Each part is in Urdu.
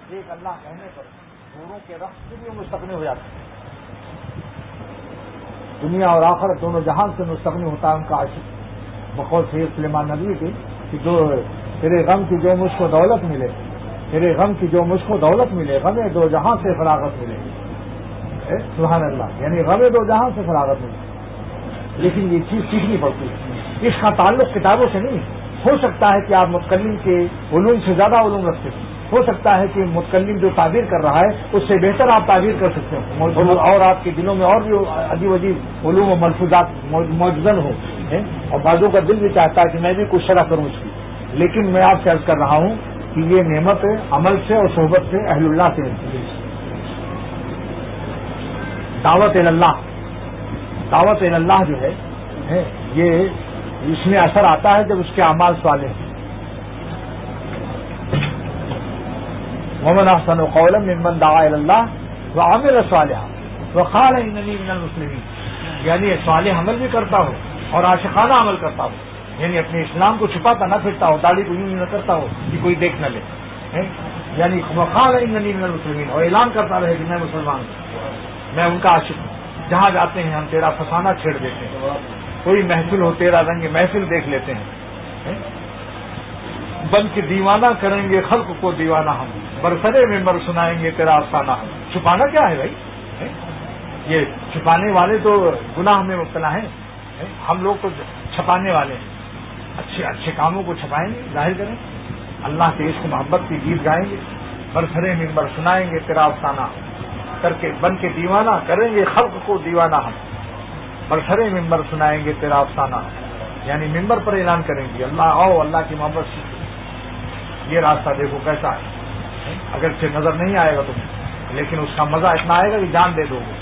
ایک اللہ کہنے پر دوروں کے رخت سے بھی مستغنی ہو جاتے ہیں. دنیا اور آخرت دونوں جہان سے مستغنی ہوتا ہے ان کا عاشق. بقول سید سلیمان ندوی کی کہ جو تیرے غم کی جو مجھ کو دولت ملے، تیرے غم کی جو مجھ کو دولت ملے، غم دو جہاں سے فراغت ملے. سبحان اللہ، یعنی غم دو جہاں سے فراغت ملے. لیکن یہ چیز سیکھنی پڑتی ہے. اس کا تعلق کتابوں سے نہیں. ہو سکتا ہے کہ آپ متکلم کے علوم سے زیادہ علوم رکھتے ہیں، ہو سکتا ہے کہ متکلم جو تعبیر کر رہا ہے اس سے بہتر آپ تعبیر کر سکتے ہیں، اور آپ کے دلوں میں اور بھی عجیب عجیب علوم و ملفوظات موجزن ہو، اور بعضوں کا دل بھی چاہتا ہے کہ میں بھی کچھ شرح کروں اس کی. لیکن میں آپ سے عرض کر رہا ہوں کہ یہ نعمت عمل سے اور صحبت سے اہل اللہ سے ملتی ہے. دعوت دعوت اللہ جو ہے یہ اس میں اثر آتا ہے جب اس کے اعمال صالح ہیں. ومن احسن قولا ممن دعا الی اللہ وعمل صالحا وقال اننی من المسلمین، یعنی صالح عمل بھی کرتا ہو اور عاشقانہ عمل کرتا ہو، یعنی اپنے اسلام کو چھپاتا نہ پھرتا ہو، داڑھی کو یوں نہ کرتا ہو کہ کوئی دیکھ نہ لے، یعنی وقال اننی من المسلمین، اور اعلان کرتا رہے کہ میں مسلمان ہوں، میں ان کا عاشق ہوں. جہاں جاتے ہیں ہم تیرا فسانہ چھیڑ دیتے ہیں، کوئی محفل ہو تیرا رنگ محفل دیکھ لیتے ہیں. بن کے دیوانہ کریں گے خلق کو دیوانہ ہم، برسرے ممبر سنائیں گے تیرا افسانہ ہم. چھپانا کیا ہے بھائی؟ یہ چھپانے والے تو گناہ میں مبتلا ہیں، ہم لوگ تو چھپانے والے ہیں. اچھے اچھے کاموں کو چھپائیں گے، ظاہر کریں، اللہ کے عشق محبت کی گیت گائیں گے، برسرے ممبر سنائیں گے تیرا افسانہ کر کے، بن کے دیوانہ کریں گے خلق کو دیوانہ ہم، برسرے ممبر سنائیں گے تیرا افسانہ، یعنی ممبر پر اعلان کریں گے اللہ آؤ، اللہ کی محبت سیکھو، یہ راستہ دیکھو کیسا ہے. اگرچہ نظر نہیں آئے گا تمہیں، لیکن اس کا مزہ اتنا آئے گا کہ جان دے دو گے.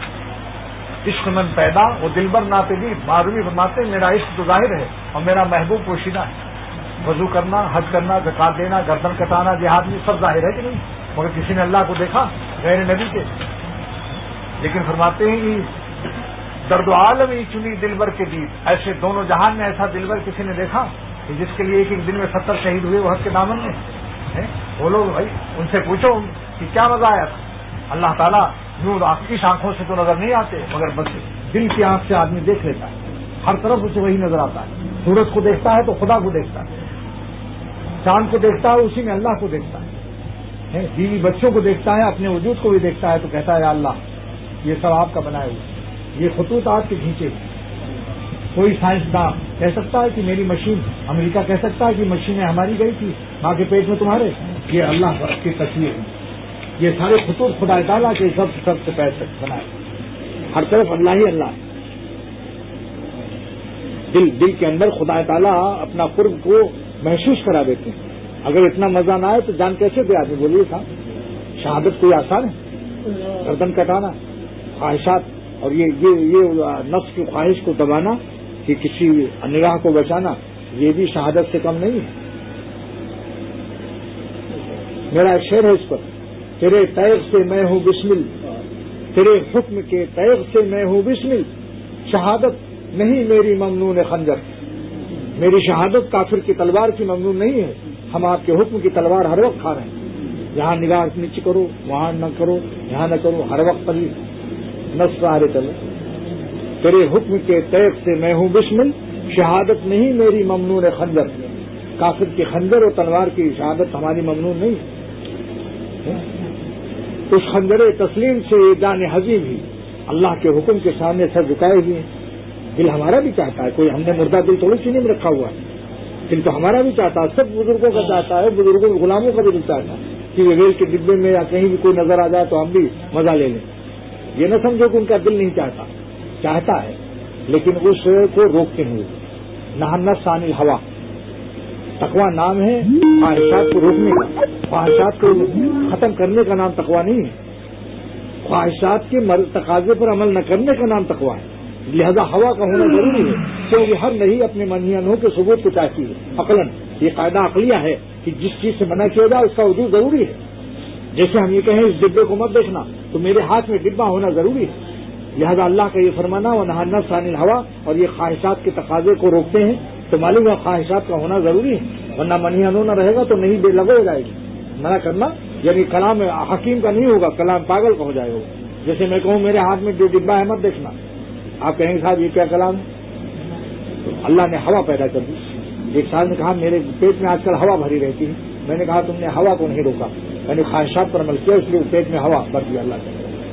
عشق من پیدا وہ دلبر ناپیدی، معروی فرماتے میرا عشق تو ظاہر ہے اور میرا محبوب پوشیدہ ہے. وضو کرنا، حج کرنا، زکات دینا، گردن کٹانا، جہاد میں سب ظاہر ہے کہ نہیں، مگر کسی نے اللہ کو دیکھا غیر نبی کے. لیکن فرماتے ہیں کہ درد و عالم ہی چنی دلبر کے دید، ایسے دونوں جہان میں ایسا دلبر کسی نے دیکھا کہ جس کے لیے ایک ایک دن میں 70 شہید ہوئے وہ حق کے دامن میں. وہ لوگ بھائی ان سے پوچھو کہ کیا مزہ آیا تھا. اللہ تعالیٰ یوں اس آنکھوں سے تو نظر نہیں آتے، مگر بس دل کی آنکھ سے آدمی دیکھ لیتا ہے، ہر طرف اسے وہی نظر آتا ہے. سورج کو دیکھتا ہے تو خدا کو دیکھتا ہے، چاند کو دیکھتا ہے اسی میں اللہ کو دیکھتا ہے، بیوی بچوں کو دیکھتا ہے، اپنے وجود کو بھی دیکھتا ہے تو کہتا ہے یا اللہ یہ سب آپ کا بنایا ہوا، یہ خطوط آپ کے کھینچے. کوئی سائنسداں کہہ سکتا ہے کہ میری مشین، امریکہ کہہ سکتا ہے کہ مشینیں ہماری گئی تھی ماں کے پیٹ میں تمہارے، یہ اللہ کی تصویر ہے. یہ سارے خطوط خدا تعالیٰ کے سب سے پیسے بنائے، ہر طرف اللہ ہی اللہ. دل کے اندر خدا تعالیٰ اپنا قرب کو محسوس کرا دیتے ہیں. اگر اتنا مزہ نہ آئے تو جان کیسے دے آدمی؟ بولیے صاحب، شہادت کوئی آسان ہے؟ گردن کٹانا، خواہشات اور یہ نفس کی خواہش کو دبانا کہ کسی نگاہ کو بچانا، یہ بھی شہادت سے کم نہیں ہے. میرا ایک شعر ہے اس پر، تیرے تیغ سے میں ہوں بسمل، تیرے حکم کے تیغ سے میں ہوں بسمل، شہادت نہیں میری ممنون خنجر. میری شہادت کافر کی تلوار کی ممنون نہیں ہے، ہم آپ کے حکم کی تلوار ہر وقت کھا رہے ہیں. یہاں نگاہ نیچے کرو، وہاں نہ کرو، یہاں نہ کرو، ہر وقت پر نصر آ رہے چلو. تیرے حکم کے تیغ سے میں ہوں بسمل، شہادت نہیں میری ممنون خنجر. کافر کی خنجر اور تلوار کی شہادت ہماری ممنون نہیں. اس خنجر تسلیم سے یہ جان حزین بھی اللہ کے حکم کے سامنے سر جھکائے ہوئے ہیں. دل ہمارا بھی چاہتا ہے، کوئی ہم نے مردہ دل تھوڑی سینے میں رکھا ہوا ہے، دل تو ہمارا بھی چاہتا ہے، سب بزرگوں کا چاہتا ہے، بزرگوں غلاموں کا بھی دل چاہتا ہے کہ یہ ریل کے ڈبے میں یا کہیں بھی کوئی نظر آ جائے تو ہم بھی مزہ لے لیں. یہ نہ سمجھو کہ ان کا دل نہیں چاہتا ہے، لیکن اس کو روکتے ہوئے. نہنس عن الہوا، تقویٰ نام ہے خواہشات کو روکنے کا، خواہشات کو ختم کرنے کا نام تقویٰ نہیں ہے. خواہشات کے تقاضے پر عمل نہ کرنے کا نام تقویٰ ہے. لہذا ہوا کا ہونا ضروری ہے، کیونکہ ہر نہیں اپنے منہیانوں کے ثبوت کو چاہتی ہے. عقلاً یہ قاعدہ عقلیہ ہے کہ جس چیز سے منع کیا جائے اس کا وجود ضروری ہے. جیسے ہم یہ کہیں اس ڈبے کو مت دیکھنا تو میرے ہاتھ میں ڈبہ ہونا ضروری ہے. لہذا اللہ کا یہ فرمانا وہ نہانا عن الہوا اور یہ خواہشات کے تقاضے کو روکتے ہیں تو معلوم ہے خواہشات کا ہونا ضروری ہے، ورنہ منہیان نہ رہے گا تو نہیں بے لگو ہو جائے گی. منع کرنا یعنی کلام حکیم کا نہیں ہوگا، کلام پاگل کا ہو جائے گا. جیسے میں کہوں میرے ہاتھ میں جو ڈبہ ہے مت دیکھنا، آپ کہیں گے صاحب یہ کیا کلام ہے؟ تو اللہ نے ہوا پیدا کر دی. ایک صاحب نے کہا میرے پیٹ میں آج کل ہوا بھری رہتی ہے. میں نے کہا تم نے ہوا کو نہیں روکا، میں نے خواہشات پر عمل کیا، اس لیے پیٹ میں ہوا بھر دیا اللہ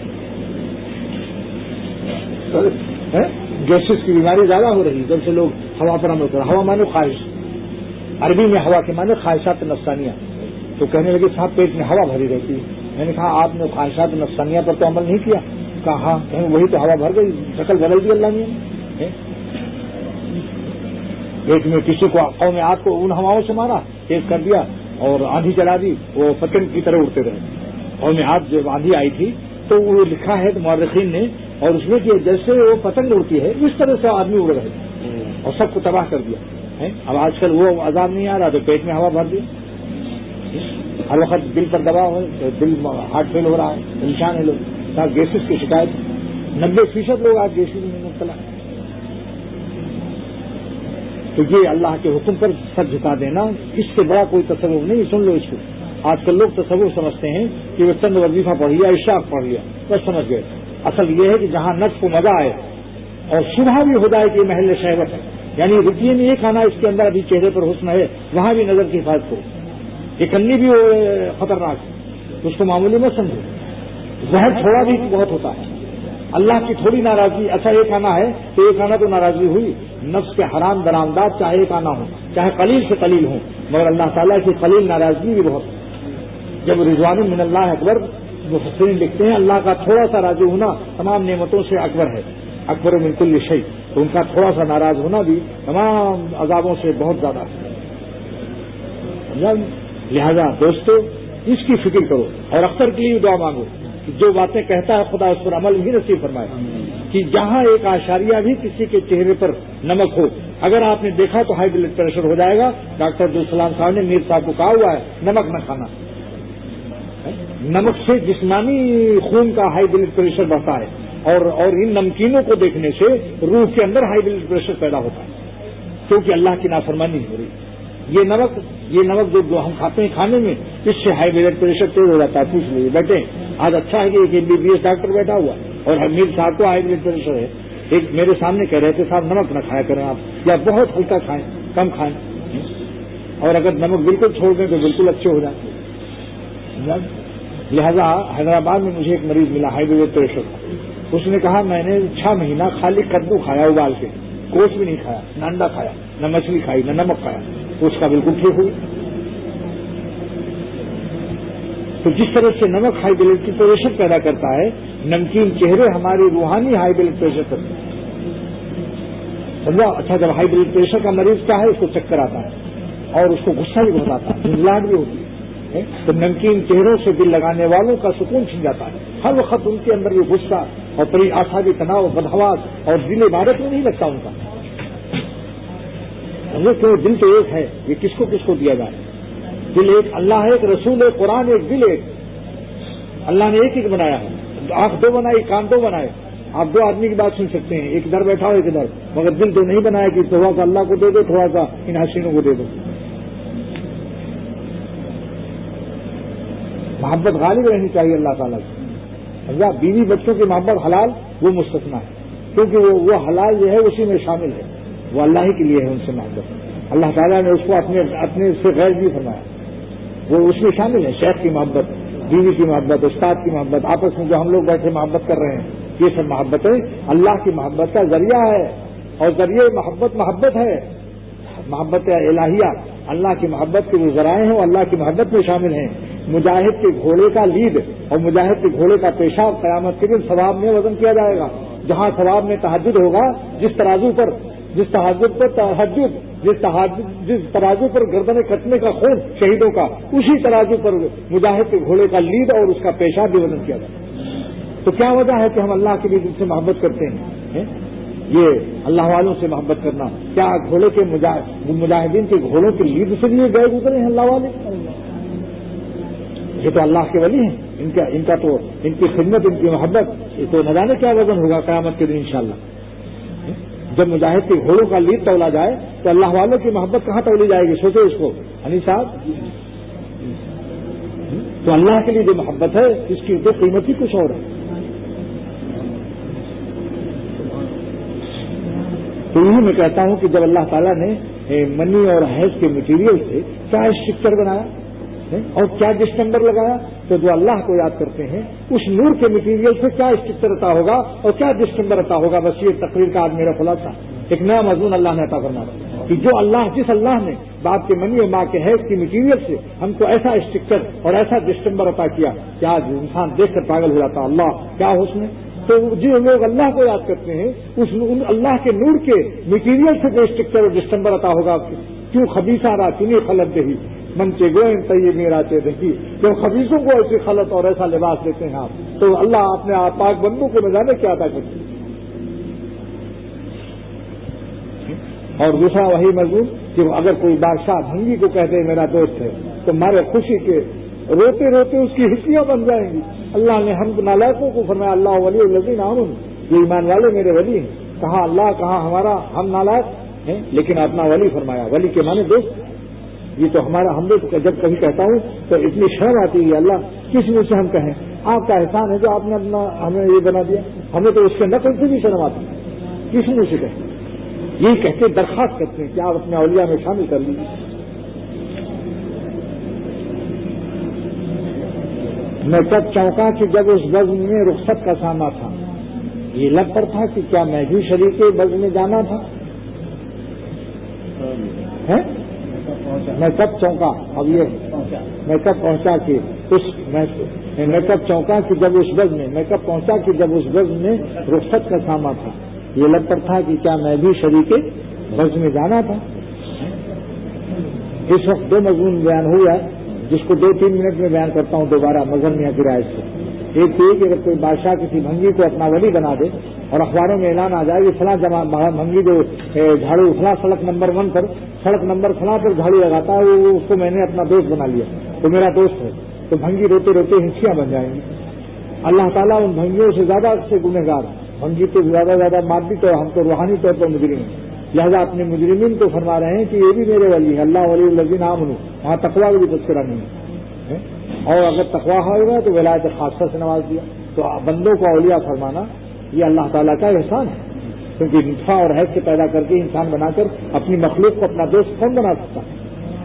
نے. گیسز کی بیماری زیادہ ہو رہی ہے جب سے لوگ ہوا پر عمل کر. ہوا مانو خواہش، عربی میں ہوا کے معنی خواہشات نفسانیہ. تو کہنے لگے صاحب پیٹ میں ہوا بھری رہتی ہے. میں نے کہا آپ نے خواہشات نفسانیہ پر تو عمل نہیں کیا. کہا ہاں. کہیں وہی تو ہوا بھر گئی، شکل بدل دی اللہ نے. ایک میں کسی کو قوم عاد کو ان ہواؤں سے مارا، تیز کر دیا اور آندھی چلا دی، وہ پتنگ کی طرح اڑتے رہے. قوم عاد جب آندھی آئی تھی تو وہ لکھا ہے مورخین نے، اور اس میں کہ جیسے وہ پتنگ اڑتی ہے اس طرح سے آدمی اڑ رہے اور سب کو تباہ کر دیا. اب آج کل وہ عذاب نہیں آ رہا تو پیٹ میں ہوا بھر دی. ہر وقت دل پر دباؤ ہے، دل ہارٹ فیل ہو رہا ہے، پریشان ہے لوگ. صاحب گیسز کی شکایت 90% لوگ آج گیسز میں مبتلا ہیں. تو یہ اللہ کے حکم پر سر جھکا دینا، اس سے بڑا کوئی تصور نہیں. سن لو اس کو. آج کل لوگ تصور سمجھتے ہیں کہ وہ چند وظیفہ پڑھ لیا، اشراق پڑھ لیا، بس سمجھ گئے. اصل یہ ہے کہ جہاں نفس کو مزہ آئے اور شبہ بھی ہو جائے کہ یہ محل شہوت ہے، یعنی روپیے میں یہ کھانا اس کے اندر ابھی چہرے پر حسن ہے، وہاں بھی نظر کی حفاظت کرو. یہ کنی بھی خطرناک ہے، اس کو معمولی مت سمجھو. زہر تھوڑا بھی بہت ہوتا ہے. اللہ کی تھوڑی ناراضگی. اچھا یہ کھانا ہے تو یہ کھانا تو ناراضگی ہوئی. نفس کے حرام درآمدات چاہے ایک آنا ہو، چاہے قلیل سے قلیل ہوں، مگر اللہ تعالیٰ کی قلیل ناراضگی بھی بہت ہے. جب رضوان من اللہ اکبر، مفسرین لکھتے ہیں اللہ کا تھوڑا سا راضی ہونا تمام نعمتوں سے اکبر ہے، اکبر من کل شیء. تو ان کا تھوڑا سا ناراض ہونا بھی تمام عذابوں سے بہت زیادہ ہے. لہذا دوستو اس کی فکر کرو اور اختر کے لیے دعا مانگو کہ جو باتیں کہتا ہے خدا اس پر عمل بھی نصیب فرمائے. کہ جہاں ایک اعشاریہ بھی کسی کے چہرے پر نمک ہو، اگر آپ نے دیکھا تو ہائی بلڈ پریشر ہو جائے گا. ڈاکٹر عبدالسلام صاحب نے میر صاحب کو کہا ہوا ہے نمک نہ کھانا. نمک سے جسمانی خون کا ہائی بلڈ پریشر بڑھتا ہے، اور ان نمکینوں کو دیکھنے سے روح کے اندر ہائی بلڈ پریشر پیدا ہوتا ہے، کیونکہ اللہ کی نافرمانی ہو رہی. یہ نمک جو ہم کھاتے ہیں کھانے میں، اس سے ہائی بلڈ پریشر تیز ہو جاتا ہے. پوچھ لیجیے بیٹھے آج اچھا ہے کہ ایک MBBS ڈاکٹر بیٹھا ہوا اور میر صاحب کو ہائی بلڈ پریشر ہے. ایک میرے سامنے کہہ رہے تھے صاحب نمک نہ کھایا کریں آپ، یا بہت ہلکا کھائیں، کم کھائیں، اور اگر نمک بالکل چھوڑ دیں تو بالکل اچھے ہو جائیں. لہذا حیدرآباد میں مجھے ایک مریض ملا ہائی بلڈ پریشر کا. اس نے کہا میں نے 6 مہینہ خالی کدو کھایا ابال کے، گوشت بھی نہیں کھایا، نہ انڈا کھایا، نہ مچھلی کھائی، نہ نمک کھایا. اس کا بالکل ٹھیک ہوئی. تو جس طرح سے نمک ہائی بلڈ پریشر پیدا کرتا ہے، نمکین چہرے ہماری روحانی ہائی بلڈ پریشر کرتے ہیں. سمجھا؟ اچھا جب ہائی بلڈ پریشر کا مریض کیا ہے، اس کو چکر آتا ہے اور اس کو غصہ بھی بہت آتا ہے، جھنجھلاہٹ بھی ہوتی ہے. تو نمکین چہروں سے دل لگانے والوں کا سکون چھن جاتا ہے. ہر وقت ان کے اندر یہ غصہ اور پری آسابی تناؤ، بدحواس اور دل عبادت میں نہیں لگتا ان کا. کیوں؟ دل تو ایک ہے، یہ کس کو دیا جائے؟ دل ایک، اللہ ایک، رسول ایک، قرآن ایک، دل ایک. اللہ نے ایک بنایا ہے. آنکھ 2 بنائی، کان 2 بنائے. آپ 2 آدمی کی بات سن سکتے ہیں، ایک ادھر بیٹھا ہو ایک ادھر، مگر دل تو نہیں بنایا کہ تھوڑا سا اللہ کو دے دو، تھوڑا سا ان حسینوں کو دے دو. محبت غالب رہنی چاہیے اللہ تعالیٰ کی. سمجھا؟ بیوی بچوں کی محبت حلال وہ مستثنا ہے، کیونکہ وہ حلال جو ہے اسی میں شامل ہے، وہ اللہ ہی کے لیے ہے. ان سے محبت اللہ تعالیٰ نے اس کو اپنے سے غیر بھی فرمایا، وہ اس میں شامل ہے. شیخ کی محبت، بیوی کی محبت، استاد کی محبت، آپس میں جو ہم لوگ بیٹھے محبت کر رہے ہیں، یہ سب محبتیں اللہ کی محبت کا ذریعہ ہے. اور ذریعہ محبت ہے. محبت الہیہ اللہ کی محبت کے جو ذرائع ہیں وہ اللہ کی محبت میں شامل ہیں. مجاہد کے گھوڑے کا لید اور مجاہد کے گھوڑے کا پیشاب قیامت کے دن ثواب میں وزن کیا جائے گا. جہاں ثواب میں تہجد ہوگا، جس ترازو پر گردنیں کٹنے کا خون شہیدوں کا، اسی ترازو پر مجاہد کے گھوڑے کا لید اور اس کا پیشاب بھی وزن کیا جائے. تو کیا وجہ ہے کہ ہم اللہ کے لیے دل سے محبت کرتے ہیں؟ یہ اللہ والوں سے محبت کرنا. کیا گھوڑے کے مجاہدین کے گھوڑوں کے لید سے لیے گئے گزرے ہیں اللہ والے؟ یہ تو اللہ کے ولی ہیں. ان کا تو ان کی خدمت، ان کی محبت، یہ تو نہ جانے کیا وزن ہوگا قیامت کے دن انشاءاللہ. جب مجاہد کے گھوڑوں کا لید تولا جائے تو اللہ والوں کی محبت کہاں تولی جائے گی؟ سوچو اس کو. انی صاحب تو اللہ کے لیے جو محبت ہے اس کی تو قیمت ہی کچھ اور ہے. تو یہی میں کہتا ہوں کہ جب اللہ تعالیٰ نے منی اور حیض کے مٹیریل سے کیا اسٹرکچر بنایا اور کیا ڈسٹمبر لگایا, تو جو اللہ کو یاد کرتے ہیں اس نور کے مٹیریل سے کیا اسٹرکچر عطا ہوگا اور کیا ڈسٹمبر عطا ہوگا. بس یہ تقریر کا آج میرا خلاصہ, ایک نیا مضمون اللہ نے عطا کرنا کہ جو اللہ جس اللہ نے باپ کے منی اور ماں کے حیض کی مٹیریل سے ہم کو ایسا اسٹرکچر اور ایسا ڈسٹمبر عطا کیا کہ آج انسان دیکھ کر پاگل ہو جاتا, اللہ کیا حسن ہے. تو جو لوگ اللہ کو یاد کرتے ہیں ان اللہ کے نور کے مٹیریل سے جو اسٹرکچر اور ڈسٹمبر عطا ہوگا. کیوں خبیثہ را چنی خلط دہی من کے گوئن طیب میرا چے دہی, جو خبیثوں کو ایسی خلط اور ایسا لباس دیتے ہیں آپ, تو اللہ اپنے پاک بندوں کو نہ جانے کیا عطا کرتے ہیں. اور دوسرا وہی مضمون کہ اگر کوئی بادشاہ بھنگی کو کہتے ہیں میرا دوست ہے, تو ہمارے خوشی کے روتے روتے اس کی ہڈیاں بن جائیں گی. اللہ نے ہم نالائقوں کو فرمایا اللہ ولی الذین آمنوا, یہ ایمان والے میرے ولی ہیں. کہا اللہ, کہا ہمارا, ہم نالائق ہیں, لیکن اپنا ولی فرمایا. ولی کے معنی دوست. یہ تو ہمارا, ہم لوگ جب کبھی کہتا ہوں تو اتنی شرم آتی ہے, اللہ کس منہ سے ہم کہیں آپ کا احسان ہے جو آپ نے اپنا ہمیں یہ بنا دیا. ہمیں تو اس کے نقل سے بھی شرم آتی ہے, کس منہ سے کہیں. یہی کہتے درخواست کرتے ہیں کہ آپ اپنے اولیاء میں شامل کر لیجیے. میں کب چونکا کہ جب اس بزم میں رخصت کا ساما تھا, یہ لگ پر تھا کہ کیا میں بھی شریک بزم میں جانا تھا. میں کب چونکا, اب یہ میں کب پہنچا کہ میں کب چونکا کہ جب اس بزم میں کب پہنچا کہ جب اس بزم میں رخصت کا ساما تھا, یہ لگ پر تھا کہ کیا میں بھی شریک بزم میں جانا تھا. اس وقت دو مضمون بیان ہوا ہے جس کو 2-3 منٹ میں بیان کرتا ہوں دوبارہ مظہر میاں کی رائے سے. ایک تو یہ کہ اگر کوئی بادشاہ کسی بھنگی کو اپنا ولی بنا دے اور اخباروں میں اعلان آ جائے کہ فلاں بھنگی جو جھاڑو فلاں سڑک نمبر 1 پر سڑک نمبر فلاں پر جھاڑو لگاتا ہے وہ اس کو میں نے اپنا دوست بنا لیا, تو میرا دوست ہے, تو بھنگی روتے روتے ہنسیاں بن جائیں گی. اللہ تعالیٰ ان بھنگیوں سے زیادہ سے گنہگار, بھنگی تو زیادہ مادی طور ہم تو روحانی طور پر مجرم ہیں. لہذا اپنے مجرمین کو فرما رہے ہیں کہ یہ بھی میرے ولی ہیں. اللہ ولی الذین آمنوا, وہاں تقویٰ کا بھی تذکرہ نہیں ہے. اور اگر تقویٰ ہوگا تو ولایت خاصہ سے نواز دیا. تو بندوں کو اولیاء فرمانا یہ اللہ تعالیٰ کا احسان ہے, کیونکہ نطفہ اور حیض سے پیدا کر کے انسان بنا کر اپنی مخلوق کو اپنا دوست کون بنا سکتا ہے,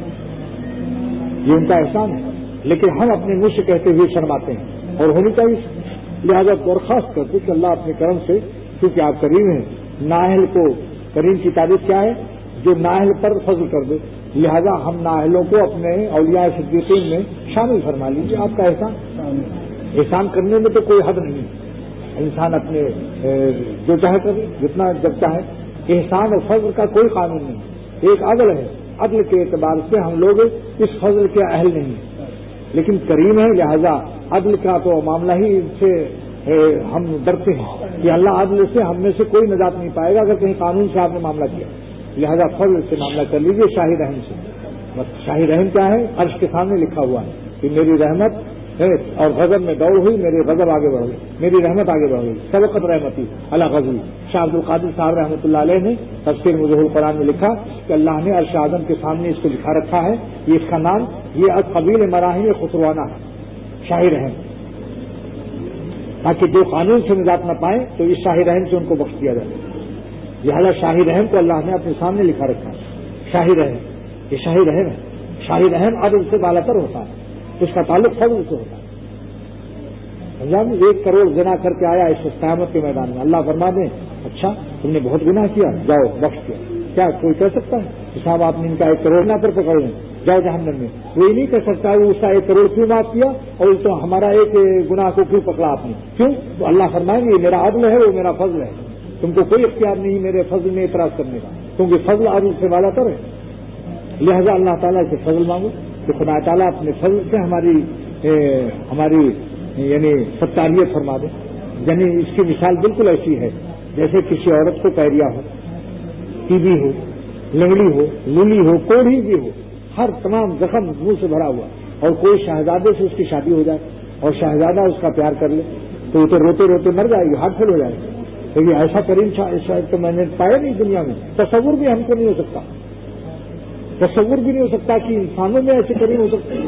یہ ان کا احسان ہے. لیکن ہم اپنے منہ سے کہتے ہوئے شرماتے ہیں اور ہونی چاہیے. لہذا درخواست کرتے کہ اللہ اپنے کرم سے, کیونکہ آپ کریم ہیں, نااہل کو, کریم کی تعریف کیا ہے, جو نااہل پر فضل کر دے. لہذا ہم نااہلوں کو اپنے اولیاء صدیقین میں شامل فرما لیجیے. آپ کا احسان کرنے میں تو کوئی حد نہیں, انسان اپنے جو چاہے کرے, جتنا جب چاہے. احسان اور فضل کا کوئی قانون نہیں, ایک عدل ہے. عدل کے اعتبار سے ہم لوگ اس فضل کے اہل نہیں, لیکن کریم ہے. لہذا عدل کا تو معاملہ ہی سے ہم ڈرتے ہیں کہ اللہ عدل سے ہم میں سے کوئی نجات نہیں پائے گا اگر کہیں قانون سے آپ نے معاملہ کیا. لہذا فضل سے معاملہ کر لیجیے, شاہی رحم سے. بس شاہی رحم کیا ہے, عرش کے سامنے لکھا ہوا ہے کہ میری رحمت ہے اور غضب میں دوڑ ہوئی, میری غضب آگے بڑھ گئی, میری رحمت آگے بڑھ گئی. سبقت رحمتی اللہ غزوی. شاہ عبد القادر صاحب رحمۃ اللہ علیہ نے تفسیر مظہر القرآن میں لکھا کہ اللہ نے عرش اعظم کے سامنے اس کو لکھا رکھا ہے. یہ اس کا نام, یہ قبیل مراحم خسروانہ ہے, شاہی رحم, تاکہ جو قانون سے نجات نہ پائیں تو اس شاہی رحم سے ان کو بخش دیا جائے. لہٰذا شاہی رحم کو اللہ نے اپنے سامنے لکھا رکھا ہے. شاہی رحم, یہ شاہی رحم ہے. شاہی رحم عدل سے بالا تر ہوتا ہے, اس کا تعلق فضل سے ہوتا ہے. 1 کروڑ زنا کر کے آیا اس قیامت کے میدان میں, اللہ فرما دیں اچھا تم نے بہت گناہ کیا, جاؤ بخش دیا. کیا کوئی کہہ سکتا ہے کہ صاحب آپ نے ان کا 1 کروڑ نہ پر پکڑ لیں, جاؤ جہنم میں؟ کوئی نہیں کہہ سکتا ہے اس کا 1 کروڑ کیوں معاف کیا اور تو ہمارا ایک گناہ کو کیوں پکڑا آپ نے, کیوں؟ تو اللہ فرمائیں گے یہ میرا عدل ہے, وہ میرا فضل ہے. تم کو کوئی اختیار نہیں میرے فضل میں اعتراض کرنے کا, کیونکہ فضل عدل سے والا تر ہے. لہذا اللہ تعالیٰ سے فضل مانگو کہ خدا تعالیٰ اپنے فضل سے ہماری یعنی ستاریت فرما دے. یعنی اس کی مثال بالکل ایسی ہے جیسے کسی عورت کو پیریا ہو, ٹی بی ہو, لنگڑی ہو, لولی ہو, کوڑھی بھی ہو, ہر تمام زخم منہ سے بھرا ہوا, اور کوئی شہزادے سے اس کی شادی ہو جائے اور شہزادہ اس کا پیار کر لے تو وہ تو روتے روتے مر جائے گی, ہارٹ فیل ہو جائے گی. لیکن ایسا کریم شاید تو میں نے پایا نہیں دنیا میں, تصور بھی ہم کو نہیں ہو سکتا, تصور بھی نہیں ہو سکتا کہ انسانوں میں ایسے کریم ہو سکتے.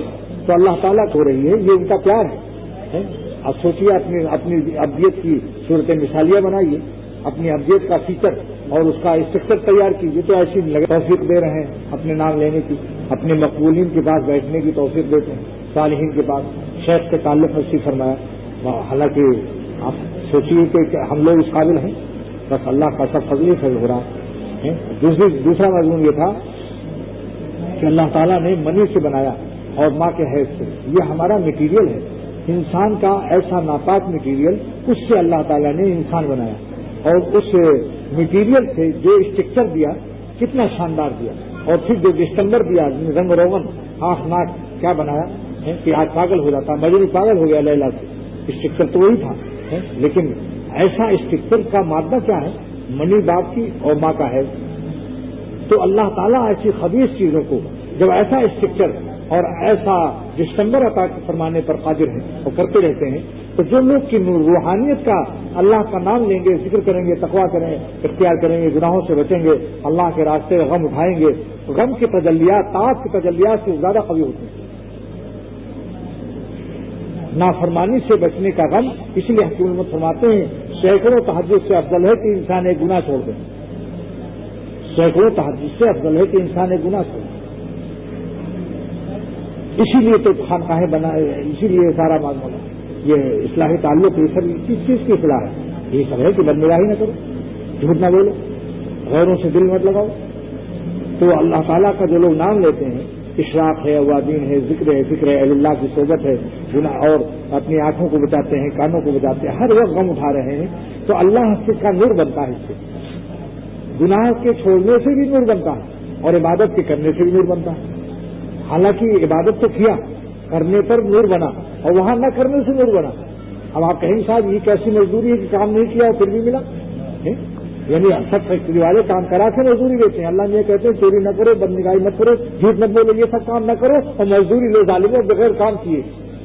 تو اللہ تعالیٰ ہو رہی ہے، یہ ان کا پیار ہے۔ اب سوچیے اپنی ابدیت کی صورت مثالیہ بنائیے، اپنی ابدیت کا فیچر اور اس کا اسٹرکچر تیار کیجیے، تو ایسی لگے توفیق دے رہے ہیں اپنے نام لینے کی، اپنے مقبولین کے پاس بیٹھنے کی توفیق دیتے ہیں، صالحین کے پاس شیخ کے تعلق نصیب فرمایا۔ حالانکہ آپ سوچیے کہ ہم لوگ اس قابل ہیں، بس اللہ کا سب فضل فضل ہو رہا ہے۔ دوسرا مضمون یہ تھا کہ اللہ تعالیٰ نے منی سے بنایا اور ماں کے حیض سے، یہ ہمارا مٹیریل ہے، انسان کا ایسا ناپاک مٹیریل، اس سے اللہ تعالیٰ نے انسان بنایا، اور اس مٹیریل سے جو اسٹرکچر دیا کتنا شاندار دیا، اور پھر جو ڈسٹمبر دیا، رنگ روغن آنکھ ناک کیا بنایا کہ آج پاگل ہو جاتا، مجنون پاگل ہو گیا لیلا سے، اسٹرکچر تو وہی تھا، لیکن ایسا اسٹرکچر کا مادہ کیا ہے، منی باپ کی اور ماں کا ہے۔ تو اللہ تعالیٰ ایسی خبیث چیزوں کو جب ایسا اسٹرکچر اور ایسا ڈسٹمبر عطا فرمانے پر قادر ہیں اور کرتے رہتے ہیں، تو جو لوگ کی روحانیت کا اللہ کا نام لیں گے، ذکر کریں گے، تقویٰ کریں اختیار کریں گے، گناہوں سے بچیں گے، اللہ کے راستے غم اٹھائیں گے، غم کے تجلیات، طاعت کے تجلیات سے زیادہ قوی ہوتے ہیں۔ نافرمانی سے بچنے کا غم، اس لیے حکومت فرماتے ہیں سینکڑوں تہجد سے افضل ہے کہ انسان ایک گناہ چھوڑ دے، سینکڑوں تہجد سے افضل ہے کہ انسان ایک گناہ چھوڑ دے۔ اسی لیے تو خانقاہیں بنائے، اسی لیے سارا معاملہ یہ اصلاحی تعلق، یہ سب کس چیز کی اصلاح ہے؟ یہ سب ہے کہ بدنگاہی نہ کرو، جھوٹ نہ بولو، غیروں سے دل مت لگاؤ۔ تو اللہ تعالیٰ کا جو لوگ نام لیتے ہیں، اشراق ہے، اوادین ہے، ذکر ہے، فکر ہے، اللہ کی صحبت ہے، گناہ، اور اپنی آنکھوں کو بچاتے ہیں، کانوں کو بچاتے ہیں، ہر وقت غم اٹھا رہے ہیں، تو اللہ سے کا نور بنتا ہے، اس سے گناہ کے چھوڑنے سے بھی نور بنتا ہے اور عبادت کے کرنے سے بھی نور بنتا ہے۔ حالانکہ عبادت تو کیا، کرنے پر نور بنا، اور وہاں نہ کرنے سے نور بنا۔ اب آپ کہیں صاحب یہ کیسی مزدوری ہے کہ کام نہیں کیا اور پھر بھی ملا، یعنی سب فیکٹری والے کام کرا کے مزدوری دیتے ہیں، اللہ یہ کہتے ہیں چوری نہ کرو، بدنگاہی مت کرو، جھوٹ مت بولو، یہ سب کام نہ کرو اور مزدوری لو ظالموں بغیر کام کیے۔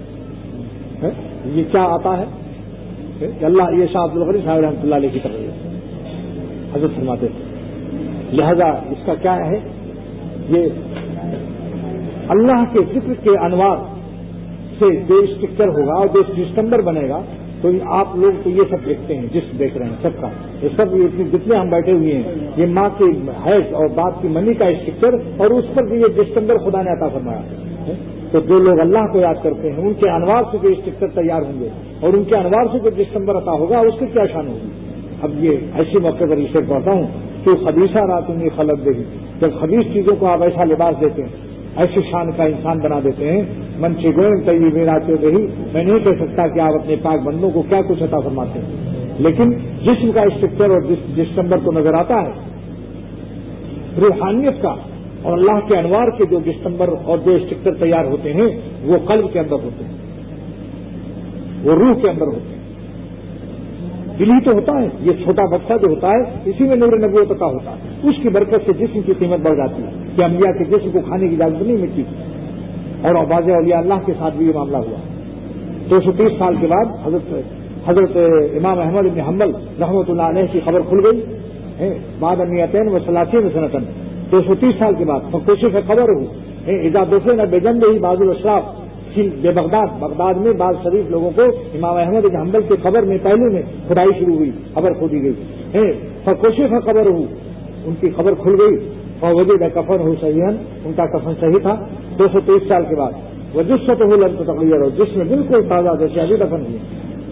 یہ کیا آتا ہے کہ اللہ، یہ شاہ عبد الغنی صاحب رحمۃ اللہ علیہ کی طرف حضرت فرماتے ہیں، لہذا اس کا کیا ہے، یہ اللہ کے ذکر کے انوار سے جو اسٹرکچر ہوگا اور جو ڈسٹمبر بنے گا، تو آپ لوگ تو یہ سب دیکھتے ہیں، جس دیکھ رہے ہیں سب کا، یہ سب جتنے ہم بیٹھے ہوئے ہیں، یہ ماں کی حیض اور باپ کی منی کا اسٹرکچر، اور اس پر بھی یہ ڈسٹمبر خدا نے عطا فرمایا۔ تو جو لوگ اللہ کو یاد کرتے ہیں، ان کے انوار سے جو اسٹرکچر تیار ہوں گے اور ان کے انوار سے جو ڈسٹمبر عطا ہوگا، اس کی کیا شان ہوگی۔ اب یہ ایسے موقع پر اسے پڑھتا ہوں کہ خبیثہ رات انہیں خلق دے گی، جب خبیث چیزوں کو آپ ایسا لباس دیتے ہیں، ایسی شان کا انسان بنا دیتے ہیں، من چگوئیں طیبین آتے رہی، میں نہیں کہہ سکتا کہ آپ اپنے پاک بندوں کو کیا کچھ عطا فرماتے ہیں، لیکن جسم کا اسٹرکچر اور ڈسٹمبر کو نظر آتا ہے، روحانیت کا اور اللہ کے انوار کے جو ڈسٹمبر اور جو اسٹرکچر تیار ہوتے ہیں، وہ قلب کے اندر ہوتے ہیں، وہ روح کے اندر ہوتے ہیں، دل ہی تو ہوتا ہے، یہ چھوٹا بچہ جو ہوتا ہے اسی میں نور نبوت عطا ہوتا ہے، اس کی برکت سے جسم کی قیمت بڑھ جاتی ہے کہ انبیاء کے جسم کو کھانے کی اجازت نہیں ملتی، اور بعض اولیاء اللہ کے ساتھ بھی یہ معاملہ ہوا۔ 230 سال کے بعد حضرت امام احمد بن حنبل رحمۃ اللہ علیہ کی خبر کھل گئی، بعد امیتین و ثلاثین سنتن، 230 سال کے بعد فکوشف خبر ہو اذا دفن بجنبہ ہی بعض الاشراف بے بغداد میں بعض شریف لوگوں کو امام احمد بن حنبل کی قبر میں پہلے میں کھدائی شروع ہوئی، قبر کھودی گئی، فکوشف خبر ہو، ان کی خبر کھل گئی، فوجد کفن ہو صحیح، ان کا کفن صحیح تھا۔ 230 سال کے بعد وہ جسمت ہو لم تغیر، اور جس میں بالکل تازہ جیسے ابھی دفن ہوئی،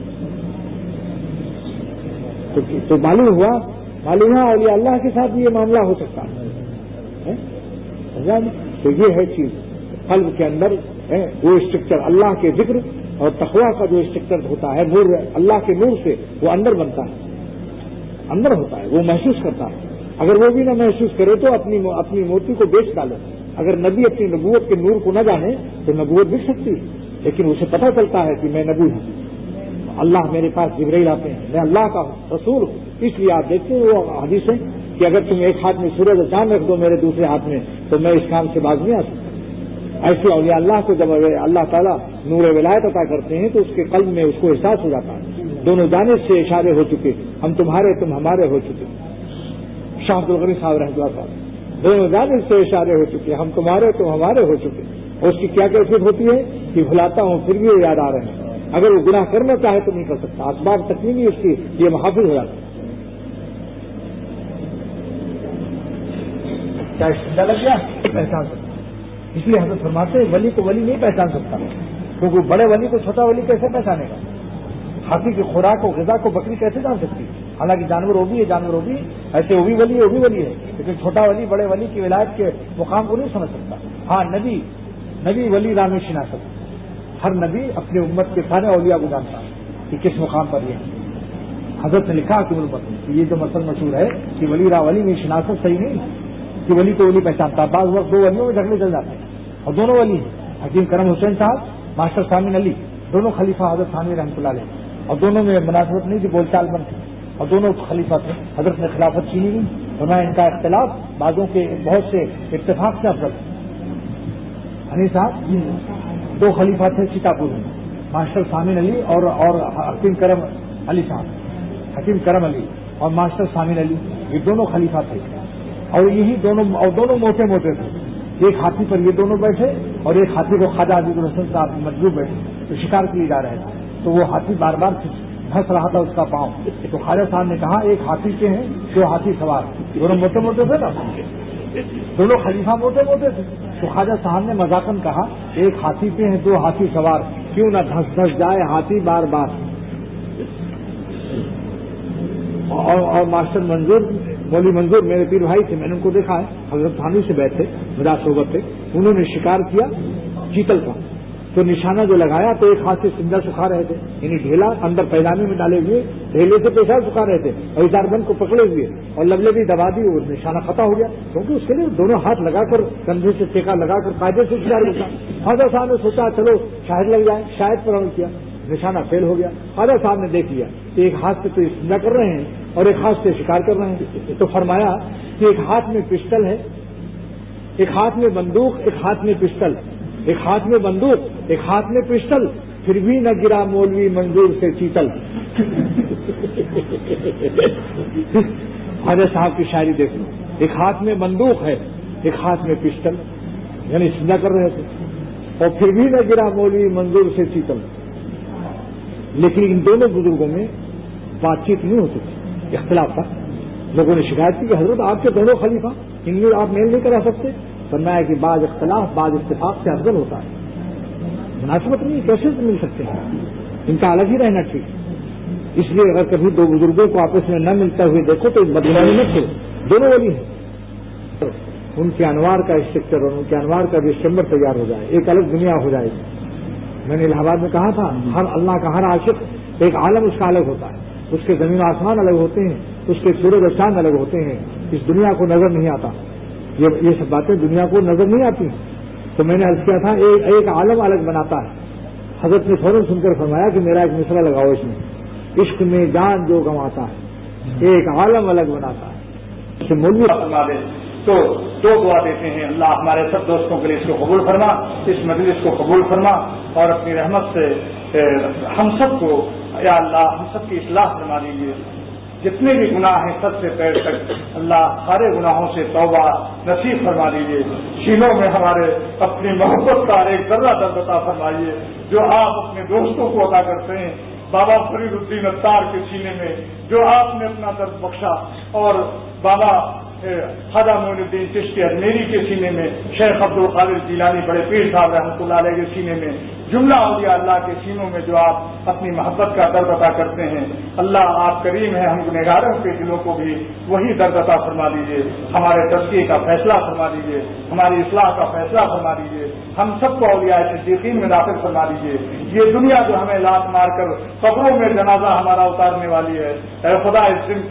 تو معلوم ہوا اولیاء اللہ کے ساتھ بھی یہ معاملہ ہو سکتا ہے۔ تو یہ ہے چیز قلب کے اندر وہ اسٹرکچر، اللہ کے ذکر اور تقویٰ کا جو اسٹرکچر ہوتا ہے، نور اللہ کے نور سے وہ اندر بنتا ہے، اندر ہوتا ہے، وہ محسوس کرتا ہے۔ اگر وہ بھی نہ محسوس کرے تو اپنی موتی کو بیچ ڈالے۔ اگر نبی اپنی نبوت کے نور کو نہ جانے تو نبوت بک سکتی ہے، لیکن اسے پتہ چلتا ہے کہ میں نبی ہوں، اللہ میرے پاس جبرائیل آتے ہیں، میں اللہ کا رسول ہوں۔ اس لیے آپ دیکھتے ہیں وہ حدیث ہے کہ اگر تم ایک ہاتھ میں سورج اور چاند رکھ دو میرے دوسرے ہاتھ میں تو میں اس کام سے باز نہیں آ سکتا۔ ایسے اولیاء اللہ کو جب اللہ تعالیٰ نور ولایت عطا کرتے ہیں تو اس کے قلب میں اس کو احساس ہو جاتا ہے، دونوں جانب سے اشارے ہو چکے، ہم تمہارے تم ہمارے ہو چکے۔ شاہ عبد الغنی صاحب رحمۃ اللہ صاحب، دونوں جانب سے اشارے ہو چکے، ہم تمہارے تم ہمارے ہو چکے۔ اور اس کی کیا کیفیت ہوتی ہے کہ بھلاتا ہوں پھر بھی وہ یاد آ رہے ہیں. اگر وہ گناہ کرنا چاہے تو نہیں کر سکتا, اسباب تکمیلی اس کی یہ محافظ ہو جاتا ہے. کیا استدلال لگ گیا؟ پہچان سکتا. اس لیے حضرت فرماتے ہیں ولی کو ولی نہیں پہچان سکتا, کیونکہ بڑے ولی کو چھوٹا ولی کیسے پہچانے گا؟ ہاتھی کی خوراک و غذا کو بکری کیسے جان سکتی؟ حالانکہ جانور وہ بھی ہے, جانور وہ بھی ایسے وہ بھی ولی ہے, لیکن چھوٹا ولی بڑے ولی کی ولایت کے مقام کو نہیں سمجھ سکتا. ہاں نبی ولی رامی شناست, ہر نبی اپنی امت کے سارے اولیاء کو جانتا کہ کس مقام پر یہ ہے. حضرت نے لکھا کہ یہ جو مسئلہ مشہور ہے کہ ولی را ولی میں شناست صحیح نہیں کہ ولی کو ولی پہچانتا. بعض وقت دو ولیوں میں جھگڑے چل جاتے ہیں اور دونوں ولی ہیں. حکیم کرم حسین صاحب, ماسٹر ثامن علی, دونوں خلیفہ حضرت ثانوی رحمۃ اللہ علیہ, اور دونوں میں مناسبت نہیں تھی, بول چال بند تھی, اور دونوں خلیفہ تھے. حضرت نے خلافت چھینی نہیں, اور میں ان کا اختلاف بعضوں کے بہت سے اتفاق سے افضل. حنیف صاحب دو خلیفہ تھے سیتاپور میں, ماسٹر ثامن علی اور حکیم کرم علی صاحب, حکیم کرم علی اور ماسٹر ثامن علی, یہ دونوں خلیفہ تھے. اور یہی دونوں موٹے تھے. ایک ہاتھی پر یہ دونوں بیٹھے اور ایک ہاتھی کو خواجہ عزیز الحسن صاحب مجبور بیٹھے, تو شکار کیے جا رہے تھے. تو وہ ہاتھی بار بار دھنس رہا تھا اس کا پاؤں. تو خواجہ صاحب نے کہا ایک ہاتھی کے ہیں دو ہاتھی سوار. دونوں موٹے تھے نا, دونوں خلیفہ موٹے تھے. تو خواجہ صاحب نے مذاقن کہا ایک ہاتھی پہ ہیں دو ہاتھی سوار, کیوں نہ دھس جائے ہاتھی بار بار. اور ماسٹر مولوی منظور میرے پیر بھائی تھے, میں نے ان کو دیکھا ہے, حضرت تھانوی سے بیٹھے, میرا صحبت تھے. انہوں نے شکار کیا چیتل کا, تو نشانہ جو لگایا تو ایک ہاتھ سے سنجا سکھا رہے تھے, یعنی ڈھیلا اندر پیدانے میں ڈالے ہوئے ڈھیلے سے پیشاب سکھا رہے تھے, اور ادار بند کو پکڑے ہوئے اور لبلبی دبا دی, وہ نشانہ خطا ہو گیا. کیونکہ اس کے لیے دونوں ہاتھ لگا کر کندھے سے ٹیکا لگا کر قاعدے سے شکار ہوتا. خواجہ صاحب نے سوچا چلو شاید لگ جائے, شاید پر عمل کیا, نشانہ فیل ہو گیا. خواجہ صاحب نے دیکھ لیا کہ ایک ہاتھ سے تو استنجا کر رہے ہیں اور ایک ہاتھ سے شکار کر رہے ہیں. تو فرمایا کہ ایک ہاتھ میں پسٹل ہے, ایک ہاتھ میں بندوق, ایک ہاتھ میں پسٹل, ایک ہاتھ میں بندوق ایک ہاتھ میں پسٹل, پھر بھی نہ گرا مولوی منظور سے چیتل. خواجہ صاحب کی شاعری دیکھ لو, ایک ہاتھ میں بندوق ہے ایک ہاتھ میں پسٹل, یعنی سجا کر رہے تھے, اور پھر بھی نہ گرا مولوی منظور سے چیتل. لیکن ان دونوں بزرگوں میں بات چیت نہیں ہوتی تھی, اختلاف تھا. لوگوں نے شکایت کی کہ حضرت آپ کے دونوں خلیفہ, ان میں آپ میل نہیں کرا سکتے. فرمایا کہ بعض اختلاف بعض اتفاق سے افضل ہوتا ہے, مناسبت نہیں, کیسے مل سکتے ہیں, ان کا الگ ہی رہنا ٹھیک. اس لیے اگر کبھی دو بزرگوں کو آپس میں نہ ملتا ہوئے دیکھو تو بدنامی مت کرو, دونوں ولی ہیں. ان کے انوار کا اسٹرکچر اور ان کے انوار کا بھی چیمبر تیار ہو جائے, ایک الگ دنیا ہو جائے گی. میں نے الہ آباد میں کہا تھا ہر اللہ کا ہر عاشق ایک عالم اس کا الگ ہوتا ہے, اس کے زمین و آسمان الگ ہوتے ہیں, اس کے سورج و چاند الگ ہوتے ہیں, اس دنیا کو نظر نہیں آتا. یہ سب باتیں دنیا کو نظر نہیں آتی. تو میں نے عرض کیا تھا ایک عالم الگ بناتا ہے. حضرت نے فوراً سن کر فرمایا کہ میرا ایک مصرع لگاؤ اس میں, عشق میں جان جو گنواتا ہے ایک عالم الگ بناتا ہے. مولوی تو دو دعا دیتے ہیں, اللہ ہمارے سب دوستوں کے لیے اس کو قبول فرما, اس مجلس کو قبول فرما, اور اپنی رحمت سے ہم سب کو یا اللہ ہم سب کی اصلاح فرما دیجیے. جتنے بھی گناہ ہیں سب سے پیر تک اللہ سارے گناہوں سے توبہ نصیب فرما دیجیے. سینوں میں ہمارے اپنی محبت کا ایک ذرہ درد عطا فرمائیے جو آپ اپنے دوستوں کو عطا کرتے ہیں. بابا فرید الدین اتار کے سینے میں جو آپ نے اپنا درد بخشا, اور بابا خواجہ معین الدین چشتی اجمیری کے سینے میں, شیخ عبد القادر جیلانی بڑے پیر صاحب رحمۃ اللہ علیہ کے سینے میں, جملہ اولیاء اللہ کے سینوں میں جو آپ اپنی محبت کا درد عطا کرتے ہیں, اللہ آپ کریم ہیں, ہم گنہگاروں کے دلوں کو بھی وہی درد عطا فرما دیجیے. ہمارے تزکیے کا فیصلہ فرما دیجیے, ہماری اصلاح کا فیصلہ فرما دیجیے, ہم سب کو اولیاء صدیقین میں داخل فرما دیجیے. یہ دنیا جو ہمیں لات مار کر قبروں میں جنازہ ہمارا اتارنے والی ہے, اے خدا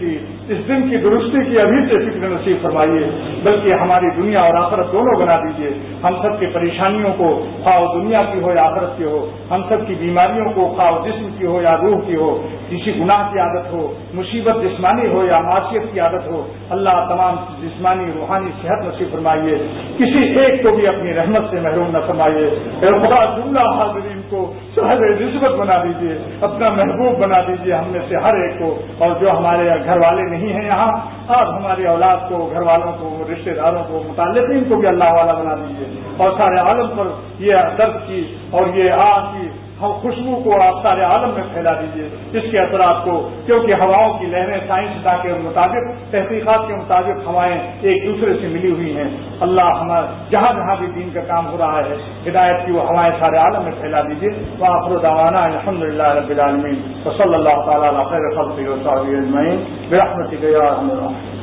اس دن کی درستی کی ابھی سے فکر نصیب فرمائیے, بلکہ ہماری دنیا اور آخرت دونوں بنا دیجیے. ہم سب کی پریشانیوں کو, خواہ دنیا کی ہو یا آخرت کی ہو, ہم سب کی بیماریوں کو, خواہ جسم کی ہو یا روح کی ہو, کسی گناہ کی عادت ہو, مصیبت جسمانی ہو یا معاشیت کی عادت ہو, اللہ تمام جسمانی روحانی صحت نصیب فرمائیے. کسی ایک کو بھی اپنی رحمت سے محروم نہ فرمائیے. اے خدا جملہ حاضرین کو صاحب نسبت بنا دیجیے، اپنا محبوب بنا دیجیے ہم میں سے ہر ایک کو، اور جو ہمارے گھر والے نہیں ہیں یہاں، آپ ہماری اولاد کو، گھر والوں کو، رشتہ داروں کو، متعلقین کو بھی اللہ والا بنا دیجیے، اور سارے عالم پر یہ درد کی اور یہ آگ کی خوشبو کو آپ سارے عالم میں پھیلا دیجیے، اس کے اثرات کو، کیونکہ ہواؤں کی لہریں سائنسداں کے مطابق، تحقیقات کے مطابق ہوائیں ایک دوسرے سے ملی ہوئی ہیں۔ اللہ ہمارا جہاں جہاں بھی دین کا کام ہو رہا ہے ہدایت کی وہ ہوائیں سارے عالم میں پھیلا دیجیے۔ وآخر دعوانا الحمدللہ رب العالمین، وصلی اللہ تعالی علی خیر خلقہ وصحبہ اجمعین برحمتک یا ارحم الراحمین۔